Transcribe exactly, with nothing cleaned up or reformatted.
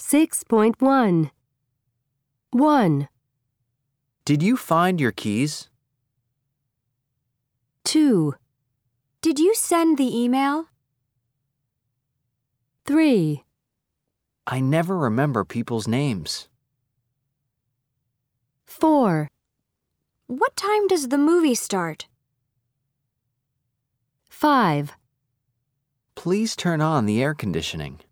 six point one. one, Did you find your keys? two, Did you send the email? three, I never remember people's names. four, What time does the movie start? five. Please turn on the air conditioning.